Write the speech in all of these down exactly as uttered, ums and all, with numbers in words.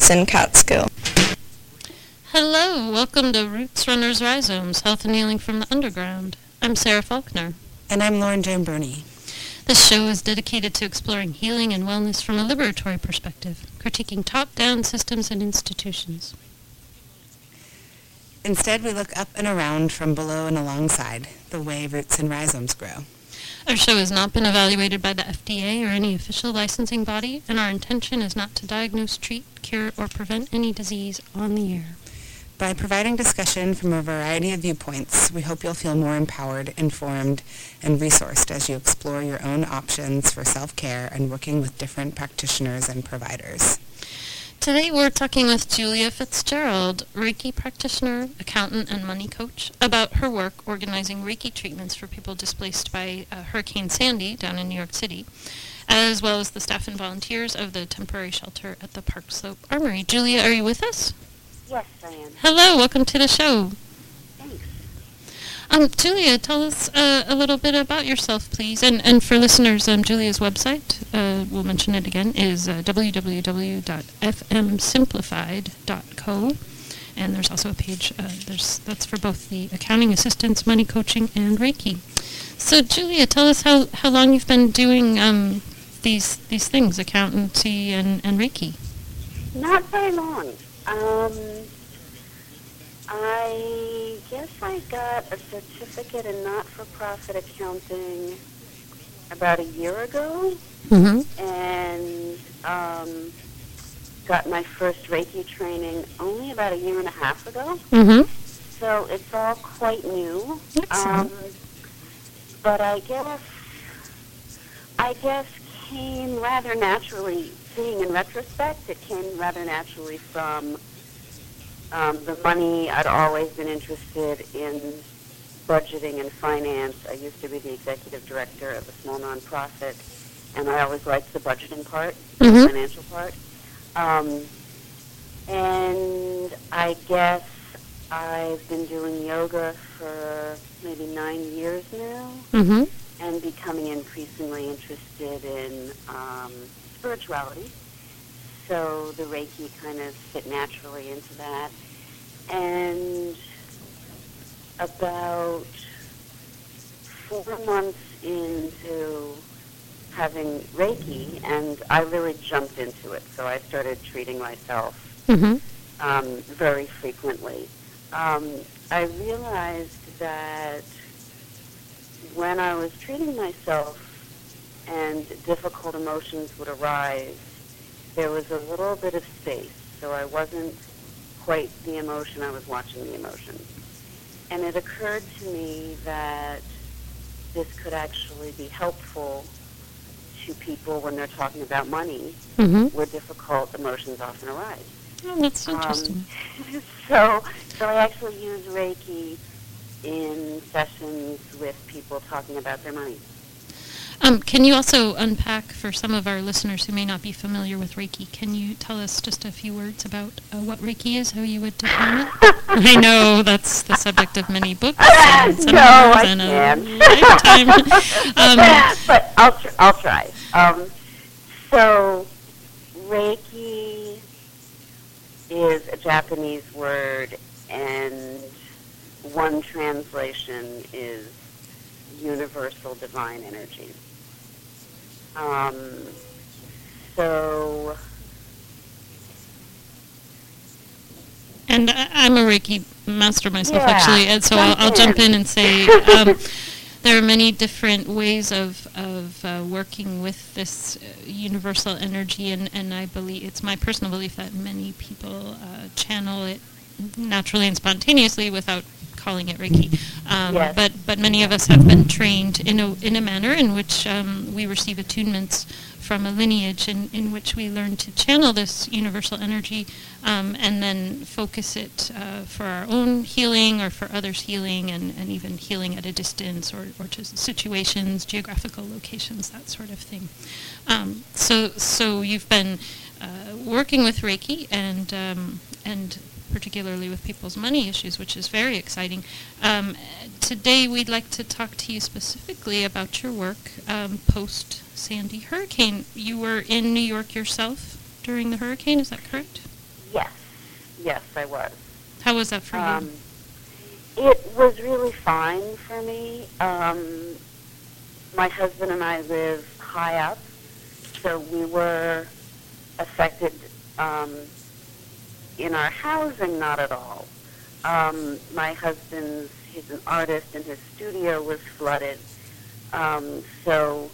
Allison Catskill. Hello, welcome to Roots Runners Rhizomes, Health and Healing from the Underground. I'm Sarah Faulkner. And I'm Lauren Giambroni. This show is dedicated to exploring healing and wellness from a liberatory perspective, critiquing top-down systems and institutions. Instead, we look up and around from below and alongside the way roots and rhizomes grow. Our show has not been evaluated by the F D A or any official licensing body, and our intention is not to diagnose, treat, cure, or prevent any disease on the air. By providing discussion from a variety of viewpoints, we hope you'll feel more empowered, informed, and resourced as you explore your own options for self-care and working with different practitioners and providers. Today we're talking with Julia Fitzgerald, Reiki practitioner, accountant, and money coach, about her work organizing Reiki treatments for people displaced by uh, Hurricane Sandy down in New York City, as well as the staff and volunteers of the temporary shelter at the Park Slope Armory. Julia, are you with us? Yes, I am. Hello, welcome to the show. Thanks. Um, Julia, tell us uh, a little bit about yourself, please. And and for listeners, um, Julia's website, uh, we'll mention it again, is uh, w w w dot f m simplified dot co. And there's also a page uh, there's that's for both the accounting assistance, money coaching, and Reiki. So, Julia, tell us how, how long you've been doing um, these these things, accountancy and, and Reiki. Not very long. Um, I guess I got a certificate in not-for-profit accounting about a year ago, Mm-hmm. and um, got my first Reiki training only about a year and a half ago. Mm-hmm. So it's all quite new. Excellent. Um, but I guess I guess came rather naturally. Seeing in retrospect, it came rather naturally from um, the money. I'd always been interested in budgeting and finance. I used to be the executive director of a small nonprofit, and I always liked the budgeting part, Mm-hmm. the financial part. Um, and I guess I've been doing yoga for maybe nine years now, Mm-hmm. and becoming increasingly interested in um, spirituality. So the Reiki kind of fit naturally into that. And about four months into having Reiki, and I really jumped into it. So I started treating myself Mm-hmm. um, very frequently. Um, I realized that when I was treating myself and difficult emotions would arise, there was a little bit of space, so I wasn't quite the emotion, I was watching the emotion. And it occurred to me that this could actually be helpful to people when they're talking about money, Mm-hmm. where difficult emotions often arise. Oh, that's interesting. Um, so, so I actually use Reiki in sessions with people talking about their money. Um, can you also unpack for some of our listeners who may not be familiar with Reiki? Can you tell us just a few words about uh, what Reiki is, how you would define it? I know that's the subject of many books and No, seminars I and can't. a lifetime. um, But I'll tr- I'll try. Um, so Reiki is a Japanese word, and one translation is universal divine energy. Um, so, and I, I'm a Reiki master myself, Yeah, actually, and so I'll, jump I'll jump in. in and say um, there are many different ways of of uh, working with this uh, universal energy, and, and I believe it's my personal belief that many people uh, channel it naturally and spontaneously without calling it Reiki. Um, Yes. But but many of us have been trained in a in a manner in which um, we receive attunements from a lineage in, in which we learn to channel this universal energy um, and then focus it uh, for our own healing or for others' healing, and, and even healing at a distance or, or to situations, geographical locations, that sort of thing. Um, so so you've been uh, working with Reiki and um, and particularly with people's money issues, which is very exciting. Um, today we'd like to talk to you specifically about your work um, post-Sandy hurricane. You were in New York yourself during the hurricane, is that correct? Yes, I was. How was that for Um, you? it was really fine for me. Um, my husband and I live high up, so we were affected um, in our housing, not at all. Um, my husband's, he's an artist, and his studio was flooded. Um, so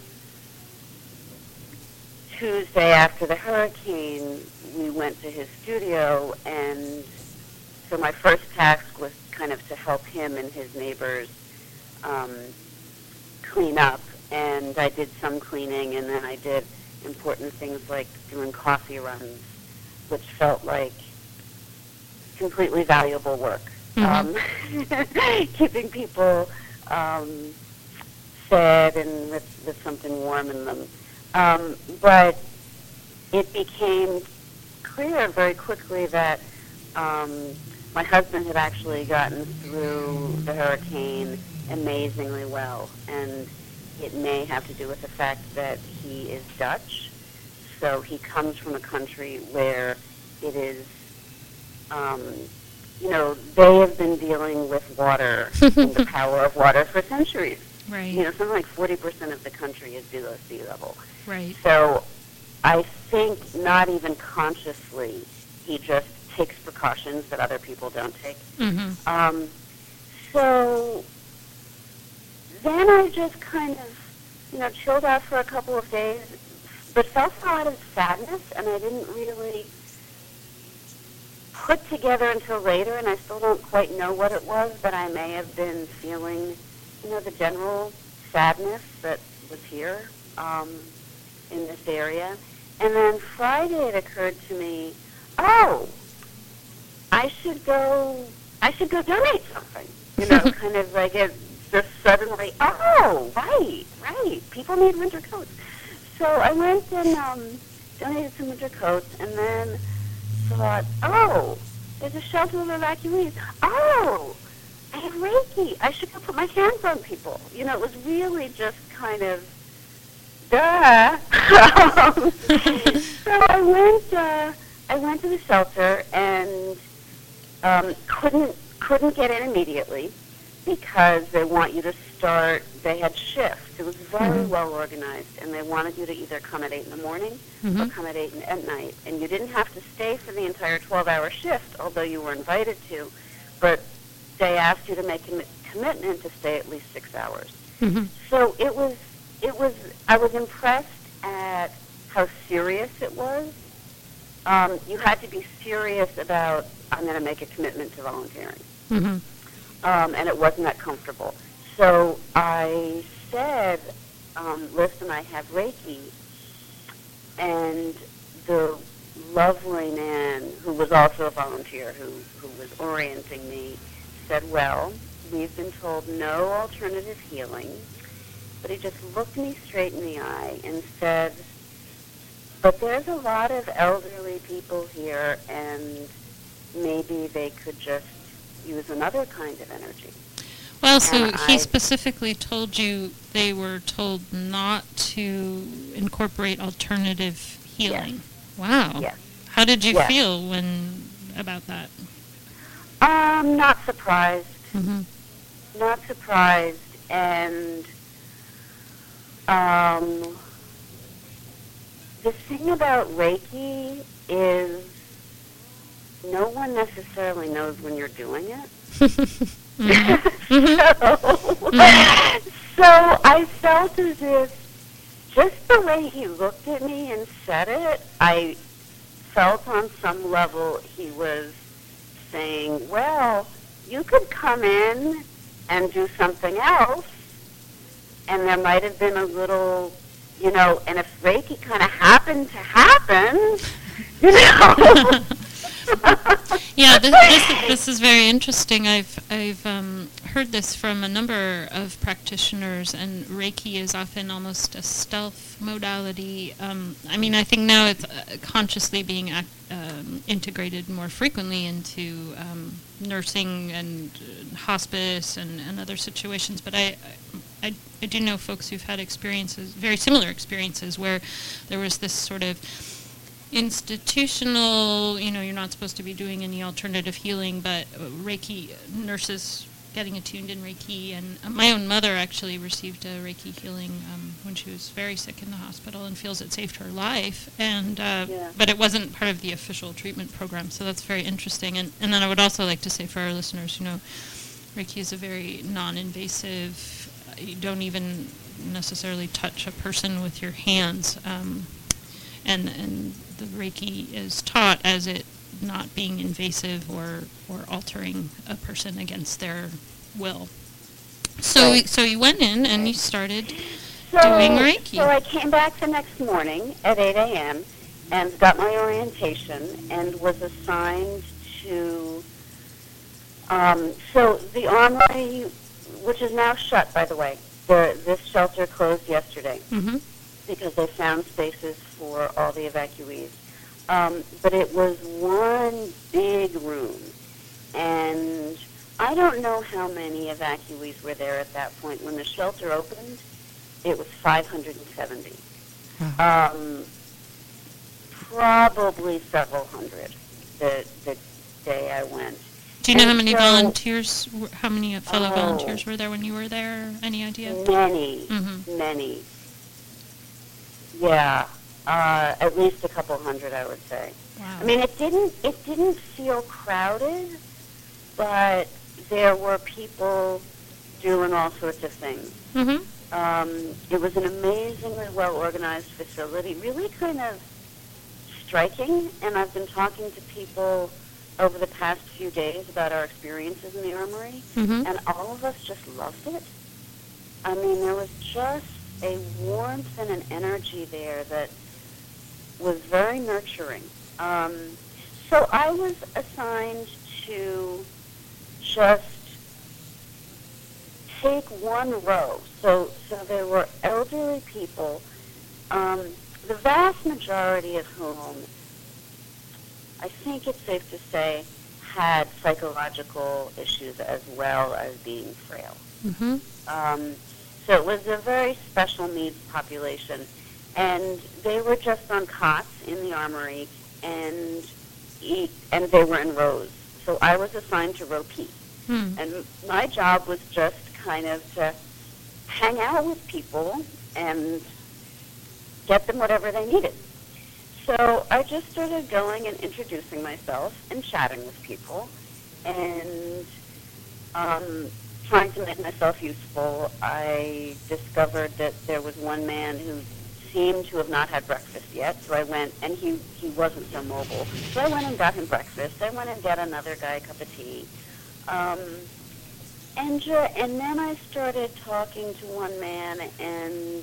Tuesday after the hurricane, we went to his studio, and so my first task was kind of to help him and his neighbors um, clean up, and I did some cleaning, and then I did important things like doing coffee runs, which felt like completely valuable work. Mm-hmm. Um, keeping people um, fed and with, with something warm in them. Um, but it became clear very quickly that um, my husband had actually gotten through the hurricane amazingly well, and it may have to do with the fact that he is Dutch, so he comes from a country where it is, um, you know, they have been dealing with water and the power of water for centuries. Right. You know, something like forty percent of the country is below sea level. Right. So I think not even consciously, he just takes precautions that other people don't take. Mm-hmm. Um, so then I just kind of, you know, chilled out for a couple of days, but felt a lot of sadness, and I didn't really put together until later, and I still don't quite know what it was, but I may have been feeling, you know, the general sadness that was here um, in this area. And then Friday it occurred to me, oh, I should go, I should go donate something. You know, kind of like it just suddenly, oh, right, right, people need winter coats. So I went and um, donated some winter coats, and then thought, oh, there's a shelter of evacuees. Oh, I have Reiki. I should go put my hands on people. You know, it was really just kind of, duh. So I went, uh, I went to the shelter and um, couldn't couldn't get in immediately because they want you to start. They had shifts. It was very Mm-hmm. well organized, and they wanted you to either come at eight in the morning Mm-hmm. or come at eight at night, and you didn't have to stay for the entire twelve-hour shift, although you were invited to, but they asked you to make a commi- commitment to stay at least six hours. Mm-hmm. So it was, it was. I was impressed at how serious it was. Um, you had to be serious about, I'm going to make a commitment to volunteering, Mm-hmm. um, and it wasn't that comfortable. So I said, um, listen, I have Reiki, and the lovely man who was also a volunteer who, who was orienting me said, well, we've been told no alternative healing, but he just looked me straight in the eye and said, but there's a lot of elderly people here, and maybe they could just use another kind of energy. Well, so And he I- specifically told you they were told not to incorporate alternative healing. Wow. Yes. How did you Yes. feel when about that? Um, not surprised. Mm-hmm. Not surprised, and um, the thing about Reiki is no one necessarily knows when you're doing it. Mm-hmm. so, so I felt as if just the way he looked at me and said it, I felt on some level he was saying, well, you could come in and do something else, and there might have been a little, you know, and if Reiki kind of happened to happen, you know. Yeah, this, this this is very interesting. I've I've um, heard this from a number of practitioners, and Reiki is often almost a stealth modality. Um, I mean, I think now it's uh, consciously being ac- um, integrated more frequently into um, nursing and uh, hospice and, and other situations. But I, I I do know folks who've had experiences, very similar experiences, where there was this sort of institutional, you know, you're not supposed to be doing any alternative healing, but Reiki nurses getting attuned in Reiki, and my own mother actually received a Reiki healing um, when she was very sick in the hospital and feels it saved her life, and uh, Yeah. but it wasn't part of the official treatment program, so that's very interesting. And, and then I would also like to say for our listeners, you know, Reiki is a very non-invasive, uh, you don't even necessarily touch a person with your hands, um, and, and the Reiki is taught as it not being invasive or, or altering a person against their will. So Right. so you went in and you started So, doing Reiki. so I came back the next morning at eight a.m. and got my orientation and was assigned to, um, so the Armory, which is now shut, by the way, the, this shelter closed yesterday Mm-hmm. because they found spaces for all the evacuees. Um, but it was one big room, and I don't know how many evacuees were there at that point. When the shelter opened, it was five hundred seventy. Wow. Um, probably several hundred the, the day I went. Do you know And how many so- volunteers, were- how many fellow Oh. volunteers were there when you were there? Any idea? Many, Mhm. many. Yeah, uh, at least a couple hundred, I would say. Wow. I mean, it didn't it didn't feel crowded, but there were people doing all sorts of things. Mm-hmm. Um, it was an amazingly well-organized facility, really kind of striking, and I've been talking to people over the past few days about our experiences in the Armory, Mm-hmm. and all of us just loved it. I mean, there was just a warmth and an energy there that was very nurturing. Um, so I was assigned to just take one row. So, so there were elderly people, um, the vast majority of whom, I think it's safe to say, had psychological issues as well as being frail. Mm-hmm. Um, so it was a very special needs population, and they were just on cots in the Armory, and eat, and they were in rows. So I was assigned to row P, Hmm. and my job was just kind of to hang out with people and get them whatever they needed. So I just started going and introducing myself and chatting with people, and um, trying to make myself useful. I discovered that there was one man who seemed to have not had breakfast yet, so I went, and he, he wasn't so mobile. So I went and got him breakfast. I went and got another guy a cup of tea. Um, and, ju- and then I started talking to one man, and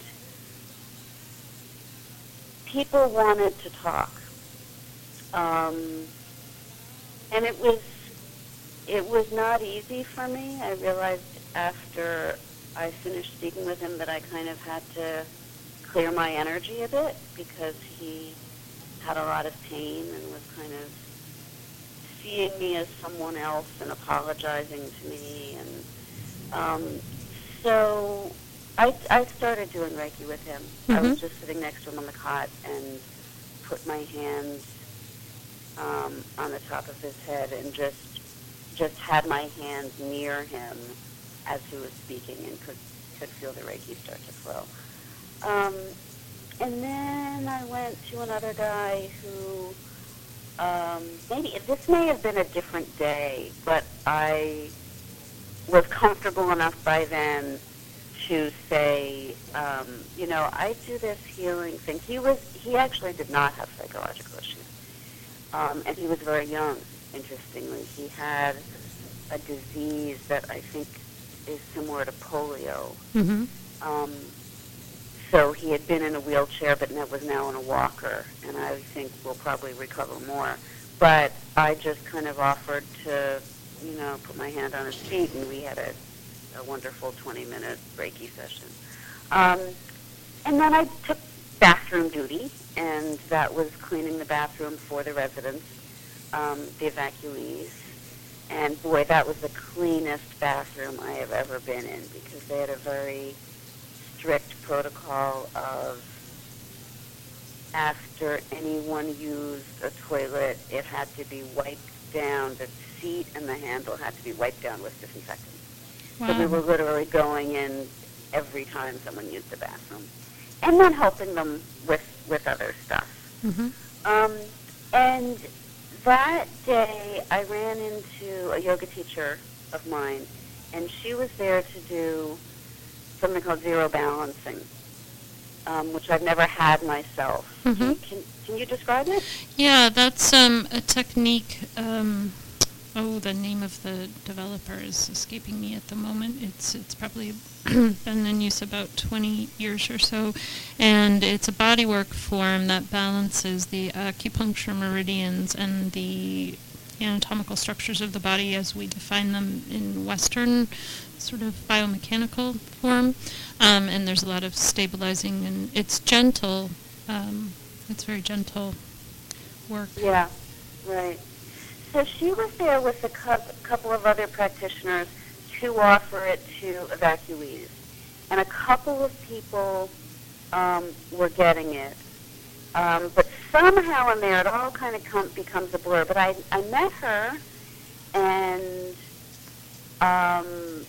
people wanted to talk. Um, and it was it was not easy for me. I realized after I finished speaking with him that I kind of had to clear my energy a bit because he had a lot of pain and was kind of seeing me as someone else and apologizing to me. And um, so I, I started doing Reiki with him. I was Mhm. just sitting next to him on the cot and put my hands um, on the top of his head and just just had my hands near him as he was speaking and could, could feel the Reiki start to flow. Um, and then I went to another guy who, um, maybe, this may have been a different day, but I was comfortable enough by then to say, um, you know, I do this healing thing. He was, he actually did not have psychological issues. Um, and he was very young, interestingly. He had a disease that I think is similar to polio. Mm-hmm. Um, so he had been in a wheelchair, but now was now in a walker, and I think will probably recover more. But I just kind of offered to, you know, put my hand on his feet, and we had a, a wonderful twenty-minute Reiki session. Um, and then I took bathroom duty, and that was cleaning the bathroom for the residents, um, the evacuees. And boy, that was the cleanest bathroom I have ever been in because they had a very strict protocol of after anyone used a toilet, it had to be wiped down. The seat and the handle had to be wiped down with disinfectant. Wow. So we were literally going in every time someone used the bathroom, and then helping them with, with other stuff. Mm-hmm. Um, and that day, I ran into a yoga teacher of mine, and she was there to do something called zero balancing, um, which I've never had myself. Mm-hmm. Can, can, can you describe it? Yeah, that's um, a technique. Um, oh, the name of the developer is escaping me at the moment. It's it's probably been in use about twenty years or so, and it's a bodywork form that balances the acupuncture meridians and the anatomical structures of the body as we define them in Western sort of biomechanical form. Um, and there's a lot of stabilizing, and it's gentle. Um, it's very gentle work. Yeah, right. So she was there with a cou- couple of other practitioners to offer it to evacuees. And a couple of people um, were getting it. Um, but somehow in there it all kind of com- becomes a blur. But I, I met her, and um,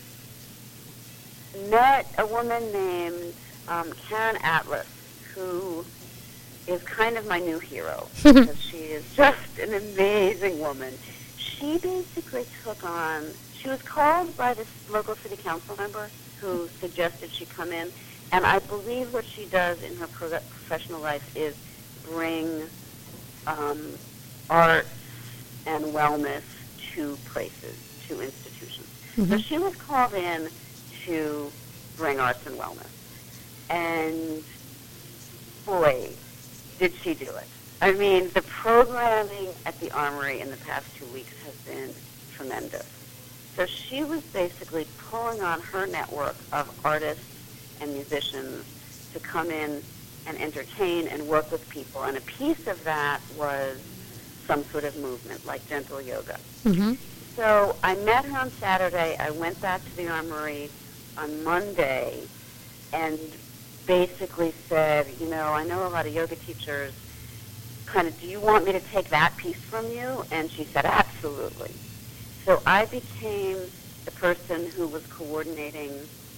met a woman named um, Karen Atlas, who is kind of my new hero, because she is just an amazing woman. She basically took on, she was called by this local city council member who suggested she come in, and I believe what she does in her pro- professional life is bring um, art and wellness to places, to institutions. Mm-hmm. So she was called in to bring arts and wellness. And boy, did she do it. I mean, the programming at the Armory in the past two weeks has been tremendous. So she was basically pulling on her network of artists and musicians to come in and entertain and work with people. And a piece of that was some sort of movement, like gentle yoga. Mm-hmm. So I met her on Saturday. I went back to the Armory on Monday and basically said, you know, I know a lot of yoga teachers, kind of, do you want me to take that piece from you? And she said, absolutely. So I became the person who was coordinating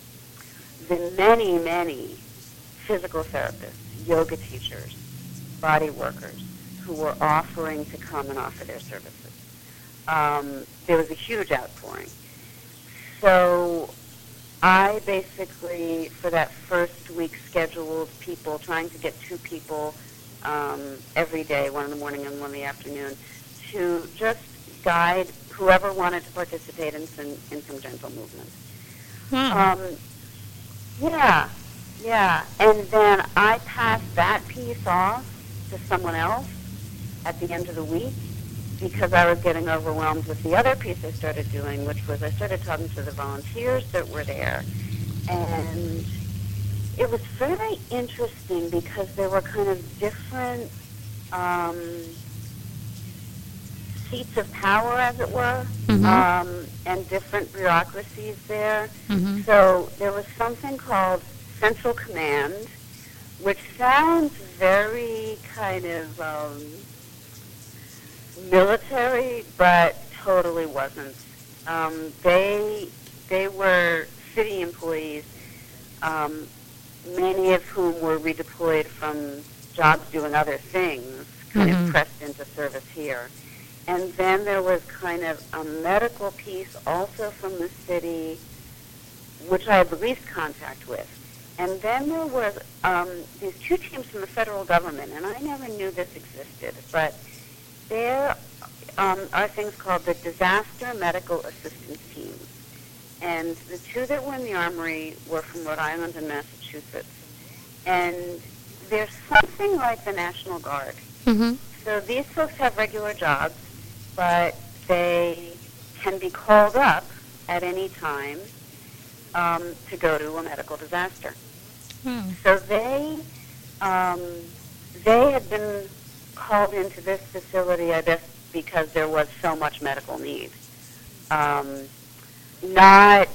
the many, many physical therapists, yoga teachers, body workers who were offering to come and offer their services. Um, there was a huge outpouring. So I basically, for that first week, scheduled people, trying to get two people um, every day, one in the morning and one in the afternoon, to just guide whoever wanted to participate in some, in some gentle movement. Wow. Um, yeah, yeah. And then I passed that piece off to someone else at the end of the week because I was getting overwhelmed with the other piece I started doing, which was I started talking to the volunteers that were there. And it was very interesting because there were kind of different um, seats of power, as it were, Mm-hmm. um, and different bureaucracies there. Mm-hmm. So there was something called Central Command, which sounds very kind of um, military, but totally wasn't. Um, they they were city employees, um, many of whom were redeployed from jobs doing other things, kind Mhm. of pressed into service here. And then there was kind of a medical piece also from the city, which I had the least contact with. And then there was um, these two teams from the federal government, and I never knew this existed, but there um, are things called the Disaster Medical Assistance Teams. And the two that were in the Armory were from Rhode Island and Massachusetts. And they're something like the National Guard. Mm-hmm. So these folks have regular jobs, but they can be called up at any time um, to go to a medical disaster. Wow. So they um, they had been called into this facility, I guess, because there was so much medical need. Um, not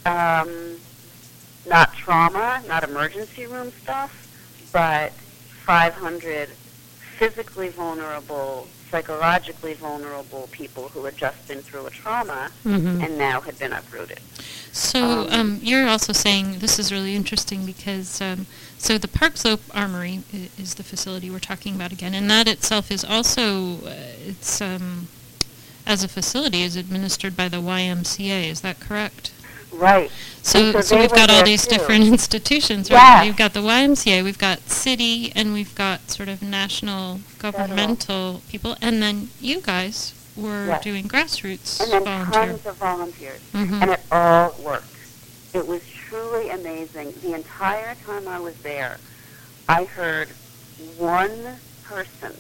um, not trauma, not emergency room stuff, but five hundred physically vulnerable, psychologically vulnerable people who had just been through a trauma Mm-hmm. and now had been uprooted. So Um, um, you're also saying, this is really interesting because, um, so the Park Slope Armory i- is the facility we're talking about again, and that itself is also, uh, it's, um, as a facility, is administered by the Y M C A, is that correct? Right. So, And so so they we've were got all there these too. different institutions, right? Yes. We've got the Y M C A, we've got city, and we've got sort of national governmental people, and then you guys were Yes. doing grassroots And then volunteer. tons of volunteers. Mhm. And it all worked. It was truly amazing. The entire time I was there, I heard one person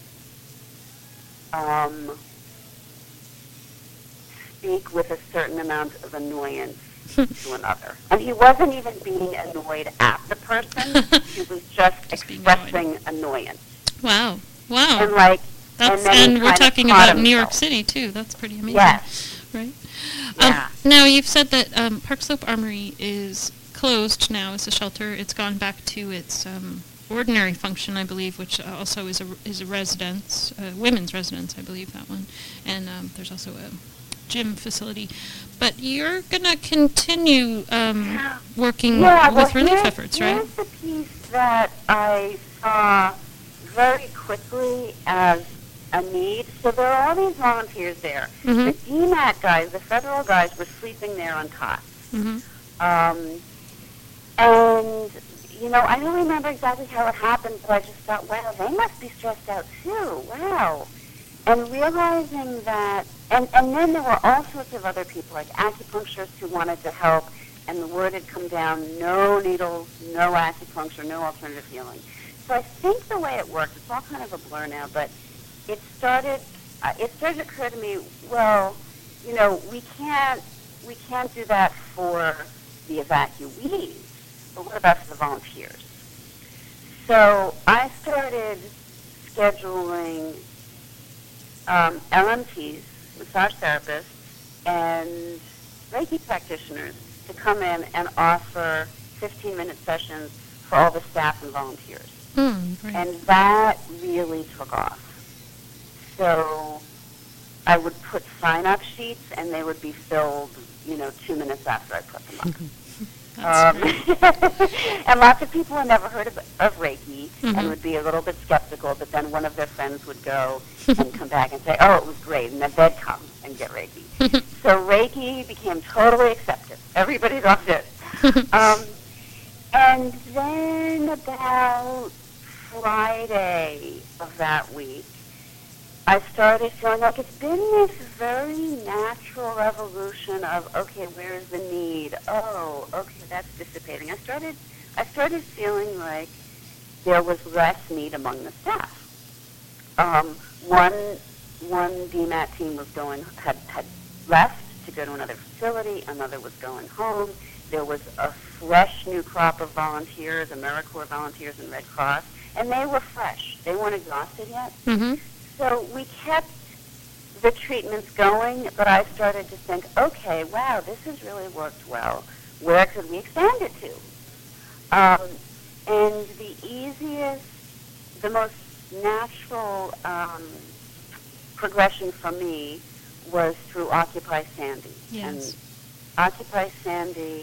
um, speak with a certain amount of annoyance to another. And he wasn't even being annoyed at the person. He was just, Just being expressing annoyance. Wow, wow. And like, That's, and then he and we're kind of talking caught about New York himself. City too. That's pretty amazing. Yes. Right. Yeah. Um, now you've said that um, Park Slope Armory is closed now as a shelter. It's gone back to its um, ordinary function, I believe, which also is a is a residence, uh, women's residence, I believe that one. And um, there's also a gym facility. But you're gonna continue um, working Yeah, well, with relief here's, efforts, right? here's the piece that I saw very quickly as a need. So there are all these volunteers there. Mhm. The D MAT guys, the federal guys, were sleeping there on cots. Mm-hmm. Um, and, you know, I don't remember exactly how it happened, but I just thought, wow, they must be stressed out too. Wow. And realizing that, and, and then there were all sorts of other people, like acupuncturists who wanted to help, and the word had come down, no needles, no acupuncture, no alternative healing. So I think the way it worked, it's all kind of a blur now, but it started, uh, it started to occur to me, well, you know, we can't, we can't do that for the evacuees, but what about for the volunteers? So I started scheduling um, L M Ts, massage therapists, and Reiki practitioners to come in and offer fifteen-minute sessions for all the staff and volunteers. Mm, right. And that really took off. So I would put sign-up sheets, and they would be filled, you know, two minutes after I put them up. That's Um, great. and lots of people had never heard of, of Reiki Mhm. and would be a little bit skeptical, but then one of their friends would go and come back and say, oh, it was great, and then they'd come and get Reiki. So Reiki became totally accepted. Everybody loved it. Um, and then about Friday of that week, I started feeling like it's been this very natural evolution of, okay, where's the need? Oh, okay, that's dissipating. I started, I started feeling like there was less need among the staff. Um, one, one D MAT team was going, had, had left to go to another facility. Another was going home. There was a fresh new crop of volunteers, AmeriCorps volunteers and Red Cross, and they were fresh. They weren't exhausted yet. Mm-hmm. So we kept the treatments going, but I started to think, okay, wow, this has really worked well. Where could we expand it to? Um, and the easiest, the most natural um, progression for me was through Occupy Sandy. Yes. And Occupy Sandy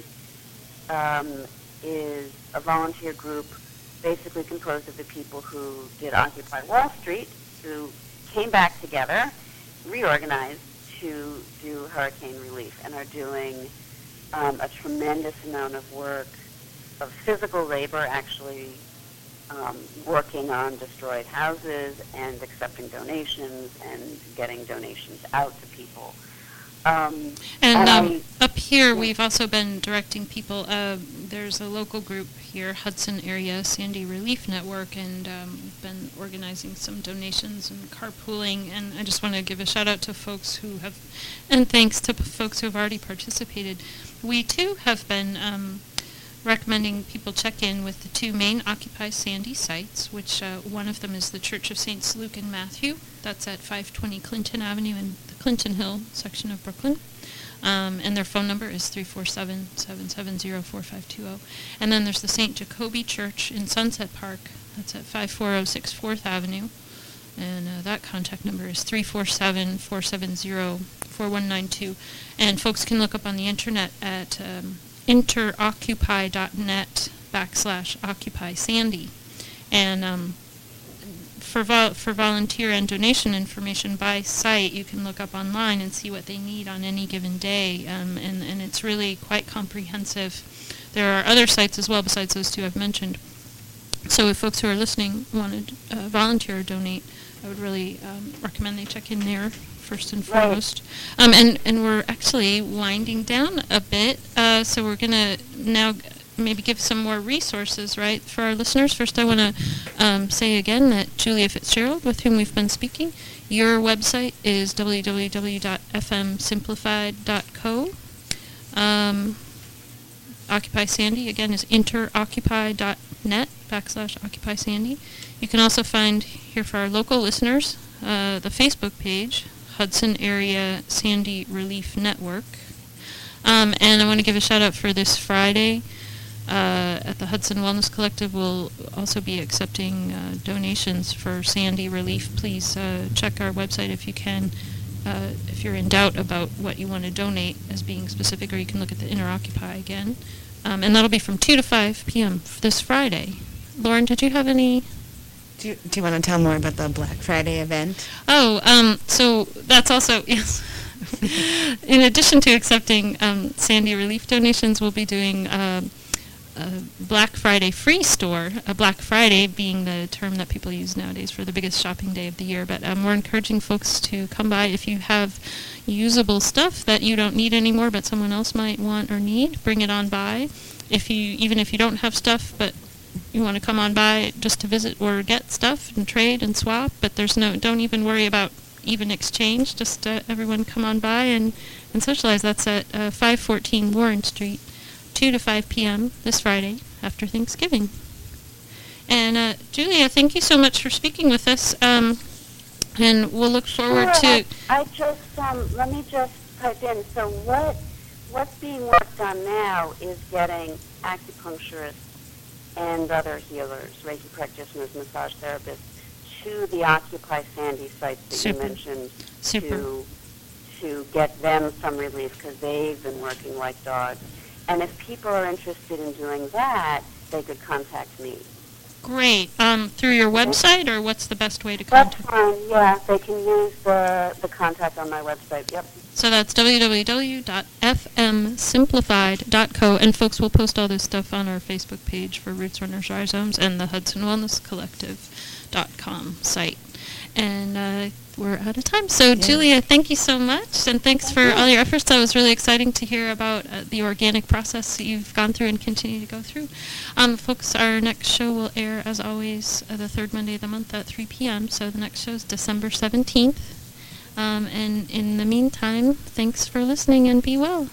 um, is a volunteer group basically composed of the people who did Occupy Wall Street, who came back together, reorganized to do hurricane relief, and are doing um, a tremendous amount of work, of physical labor, actually um, working on destroyed houses and accepting donations and getting donations out to people. Um, And and um, I- up here, yeah. we've also been directing people. Uh, there's a local group here, Hudson Area Sandy Relief Network, and um, we've been organizing some donations and carpooling. And I just want to give a shout out to folks who have, and thanks to p- folks who have already participated. We too have been um, recommending people check in with the two main Occupy Sandy sites, which uh, one of them is the Church of Saints Luke and Matthew. That's at five twenty Clinton Avenue in the Clinton Hill section of Brooklyn. Um, and their phone number is three four seven, seven seven zero, four five two zero. And then there's the Saint Jacoby Church in Sunset Park, That's at five four zero six fourth Avenue. And uh, that contact number is three four seven, four seven zero, four one nine two. And folks can look up on the internet at um, interoccupy.net backslash Occupy Sandy. And um, for, vol- for volunteer and donation information by site, you can look up online and see what they need on any given day. Um, and, and it's really quite comprehensive. There are other sites as well besides those two I've mentioned. So if folks who are listening want to uh, volunteer or donate, I would really um, recommend they check in there first and foremost. Right. Um, and, and we're actually winding down a bit, uh, so we're going to now maybe give some more resources, right, for our listeners. First, I want to um, say again that Julia Fitzgerald, with whom we've been speaking, your website is w w w dot f m simplified dot co. Um, Occupy Sandy, again, is interoccupy.net backslash Occupy Sandy. You can also find here for our local listeners uh, the Facebook page, Hudson Area Sandy Relief Network. Um, and I want to give a shout out for this Friday uh, at the Hudson Wellness Collective. We'll also be accepting uh, donations for Sandy relief. Please uh, check our website if you can. Uh, if you're in doubt about what you want to donate as being specific, or you can look at the InterOccupy again. Um, and that'll be from two to five p.m. this Friday. Lauren, did you have any? Do you, do you want to tell more about the Black Friday event? Oh, um, so that's also, yes. In addition to accepting um, Sandy relief donations, we'll be doing uh, a Black Friday free store, a Black Friday being the term that people use nowadays for the biggest shopping day of the year. But um, we're encouraging folks to come by if you have usable stuff that you don't need anymore but someone else might want or need. Bring it on by. If you, even if you don't have stuff but you want to come on by just to visit or get stuff and trade and swap, but there's no, don't even worry about even exchange. Just uh, everyone come on by and, and socialize. That's at uh, five fourteen Warren Street. two to five p.m. this Friday after Thanksgiving. And uh, Julia, thank you so much for speaking with us. Um, and we'll look forward sure, to... I, I just, um, let me just pipe in. So what what's being worked on now is getting acupuncturists and other healers, Reiki practitioners, massage therapists, to the Occupy Sandy sites that Super. you mentioned Super. to to get them some relief because they've been working like dogs. And if people are interested in doing that, they could contact me. Great. Um, through your website, or what's the best way to contact? That's fine, yeah. They can use the, the contact on my website, yep. So that's w w w dot f m simplified dot co, and folks will post all this stuff on our Facebook page for Roots Runners Rhizomes and the Hudson Wellness Collective dot com site. And uh, we're out of time. So, yeah. Julia, thank you so much, and thanks for all your efforts. That was really exciting to hear about uh, the organic process that you've gone through and continue to go through. Um, folks, our next show will air, as always, uh, the third Monday of the month at three p.m., so the next show is December seventeenth. Um, and in the meantime, thanks for listening, and be well.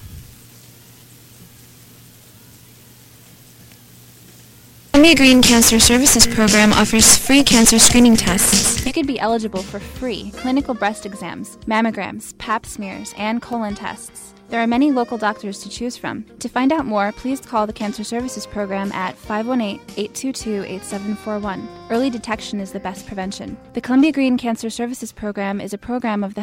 Columbia Green Cancer Services Program offers free cancer screening tests. You could be eligible for free clinical breast exams, mammograms, pap smears, and colon tests. There are many local doctors to choose from. To find out more, please call the Cancer Services Program at five one eight, eight two two, eight seven four one. Early detection is the best prevention. The Columbia Green Cancer Services Program is a program of the